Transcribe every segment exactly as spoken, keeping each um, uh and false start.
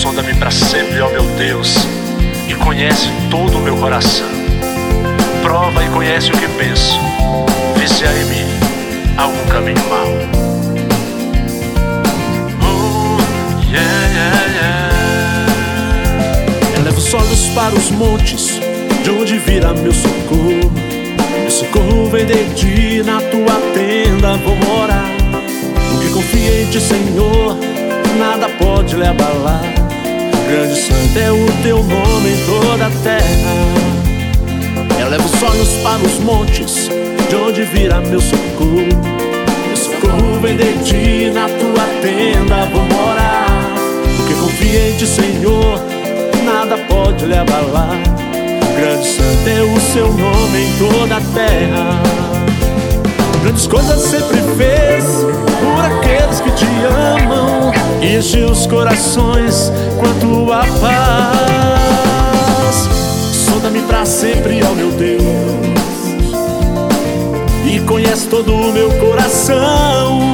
Sonda-me para sempre, ó meu Deus, e conhece todo o meu coração. Prova e conhece o que penso, vê se há em mim algum caminho mau. Oh, yeah, yeah, yeah. Eleva os olhos para os montes, de onde virá meu socorro. Meu socorro vem de ti, na tua tenda vou morar. Porque confia em ti, Senhor, nada pode lhe abalar. Grande e santo é o teu nome em toda a terra. Eleva os olhos para os montes, de onde virá meu socorro. Meu socorro vem de ti, na tua tenda vou morar. Porque confia em ti, Senhor, nada pode lhe abalar. Grande e santo é o seu nome em toda a terra. Grandes coisas sempre fez por aqueles que te amam, e enche os corações com a tua paz. Sonda-me pra sempre, ó meu Deus, e conhece todo o meu coração.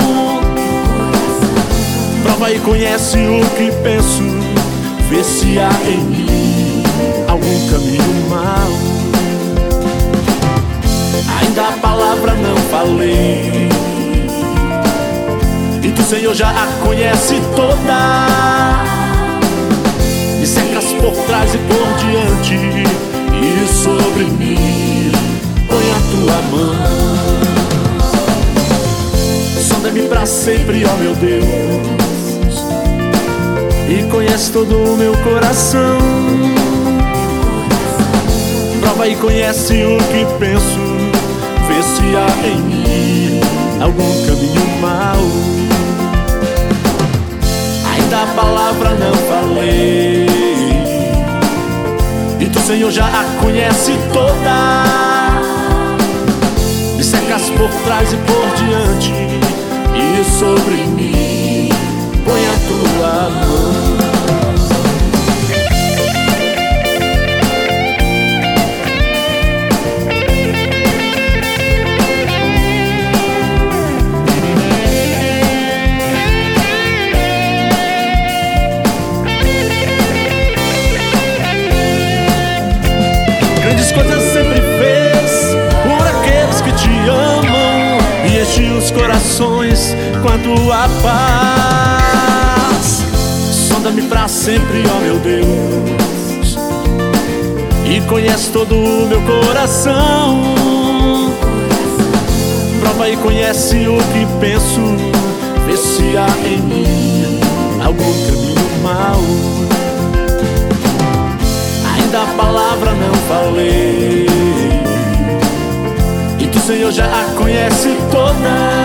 Prova e conhece o que penso, vê se há em mim algum caminho mau. Ainda a palavra não falei, e tu, Senhor, já a conhece toda. Me cercas por trás e por diante, e sobre mim põe a tua mão. Sonda-me pra sempre, ó meu Deus, e conhece todo o meu coração. Prova e conhece o que penso, vê se há em mim algum caminho mau. Ainda a palavra não falei, e tu, Senhor, já a conhece toda. Me cercas por trás e por diante, e sobre mim põe a tua mão. Grandes coisas sempre fez por aqueles que te amam, e enche os corações com a tua paz. Sonda-me pra sempre, ó meu Deus, e conhece todo o meu coração. Prova e conhece o que penso, vê se há em mim algum caminho mau. Ainda a palavra não falei, e tu, Senhor, já a conhece toda.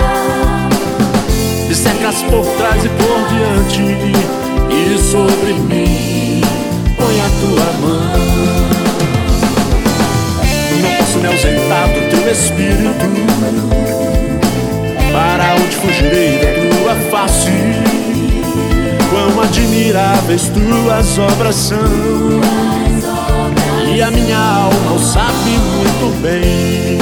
Me cercas por trás e por diante, e sobre mim põe a tua mão. Não posso me ausentar do teu espírito, para onde fugirei da tua face? Quão admiráveis tuas obras são, e a minha alma o sabe muito bem.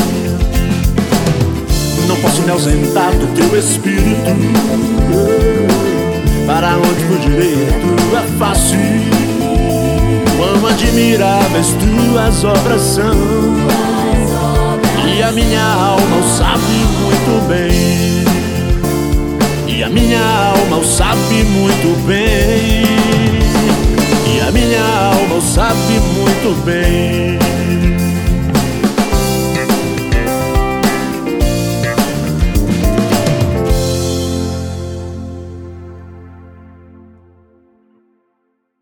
Não posso me ausentar do teu espírito, para onde fugirei da tua face? Quão admiráveis tuas obras são, e a minha alma o sabe muito bem. E a minha alma o sabe muito bem, e a minha alma o sabe muito bem.